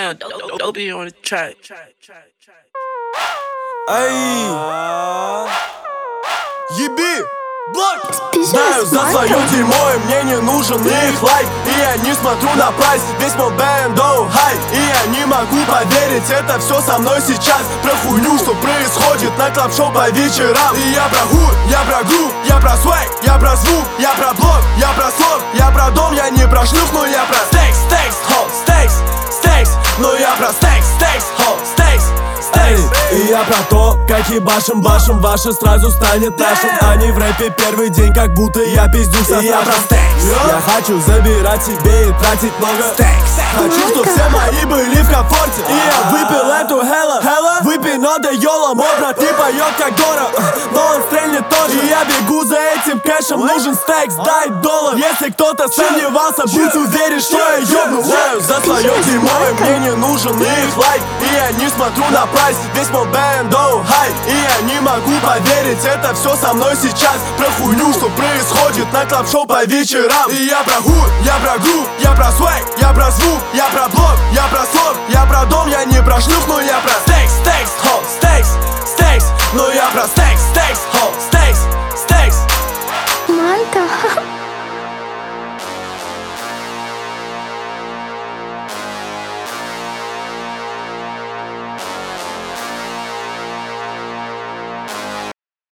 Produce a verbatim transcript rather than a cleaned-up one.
Damn, Dobie on the track. Эй, еби, блок. Знаю за свое дерьмо, и мне не нужен их лайк. И я не смотрю на прайс, весь мой бэндо хай. И я не могу поверить, это все со мной сейчас. Про хуйню, что происходит на клаб-шоу по вечерам. И я про хуй, я про грув, я про свайк, я про звук, я про блок, я про слог, я про дом, я не про шлюх, но я про стейкс, стейкс, хо, стейкс, стейкс. Но я про стейкс, стейкс, хо, стейкс. Эй, и я про то, как ебашим башим, ваше сразу станет нашим. Они в рэпе первый день, как будто я пиздюк со я про стейкс. Я хочу забирать себе и тратить много стейкс. Хочу, чтоб все мои были в комфорте. И я выпил эту хелла, хелла. Выпей, но да йола, мой брат не поет как Дора, но он стрельнет тоже. И я бегу за этим кэшем, нужен стейкс, дай доллар. Если кто-то сомневался, будь уверен, что я ёбну. Знаю за свое дерьмо, и мне не нужен их лайк. И я не смотрю на прайс, весь мой бэндо хай. И я не могу поверить, это все со мной сейчас. Про хуйню, что происходит на клаб-шоу по вечерам. И я про хуй, я про грув, я про свайк, я про звук, я про блок, я про слог, я про дом, я не про шлюх, но я про